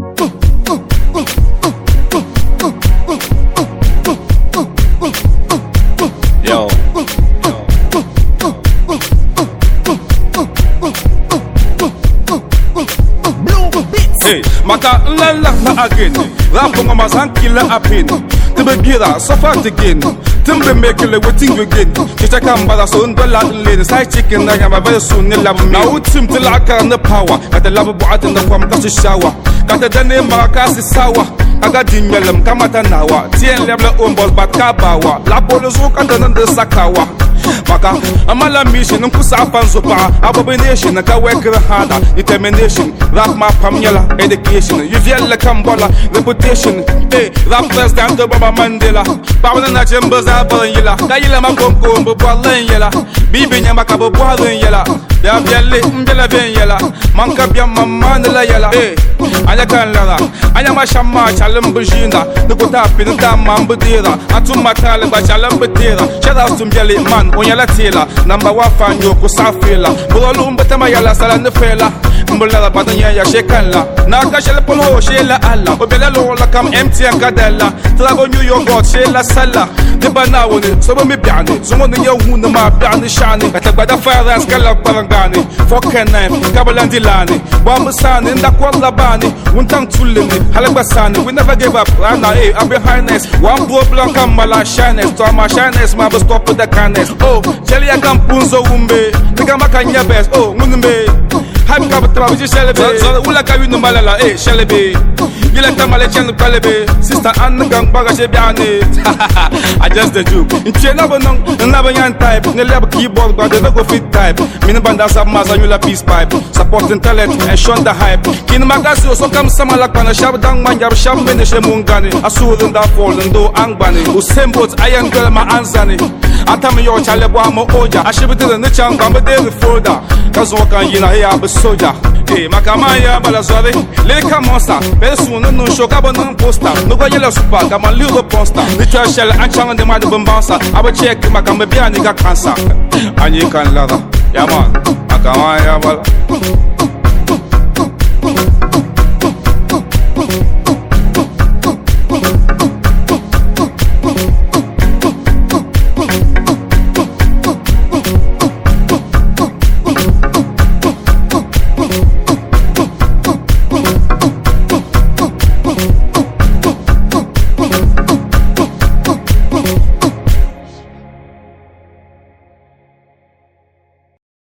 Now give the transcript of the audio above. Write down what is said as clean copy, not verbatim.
Yo. Hey, maka lala na again. Rapping my son killer a pin. To be gira, suffer again. Timber make a waiting again. Kita come by the soon, the lady side chicken. I am a very soon. Now it's him to lack on the power. At the love boat in the form of the shower. Got the name Marcus is sour. I got Dinyalam Kamatanawa. Tien level umbos but Kabawa. La Bolos walk under the Sakawa. Maka, amala mission, Nkusapan Sopa, abomination, a Kawaka Hada, determination, rap my Pamela, education, you feel like Kambola, reputation, hey, rap first time to Baba Mandela, Pavana Chambers Abayela, Kayla Makomko, Bubalan Yella, Bibi Yamakabo Bohan Yella, Yabiale, Mbela Yella, Mankabia Mandela Yella, hey, Ayakan Lara, Ayama Shama, Chalambujina, the Kotapin, Mambudira, Atumatala, Chalambutira, shout out to Jelly Man. Onyala tela, number 1 fan yoko safela. Bulolum betama yala salande fela. Mbula batanya ya shekala. Naka shela polo shela alla. Obela lola kam empty and kadella. Trago New York God shela sala. The banawone, so me piani. Someone in your wound ma piani shani. Atabada fire as kala parangani. Fokken name, Kabalandilani. Bambusani, Ndakwalabani. Untang tulimi, Halabasani. We never give up. Rana, I'm behind us. One blow blank and mala shines. To my shines, ma stop with the kindness. Oh, Jelly a Campunzo Umbe, the Gamakanya best, oh, Munumbe. Hype Cabatravis, Shelby, so the Ulaka Malala, eh, Shelby. You like Tamalachan Palabe, Sister Anna Gambaga Shebiane. I just the Jew. In Chenabanon, the Nabayan type, the lab keyboard, but the logo fit type. Minabandas of Mazanula peace pipe, supporting talent and shun the hype. Kinamagasi, so come Samalakana, Shabdang Manja, Shaman, Shemungani, Asul and Fallen, do Angbani, who same boats, Iron Girl, my Anzani. Atami yo Chalabamo Oja, I should be to the Nichang Bambade folder. Kazokan Yina here, soldier. Hey, Makamaya Balazari, Leka Monster, very soon, no Shokaban poster, no Yellow Super, I'm a little poster. The church shell and Chang and the Madu Bombasa. I will check Makamabia and got cancer. And you can lather. Yaman, Makamaya Bala.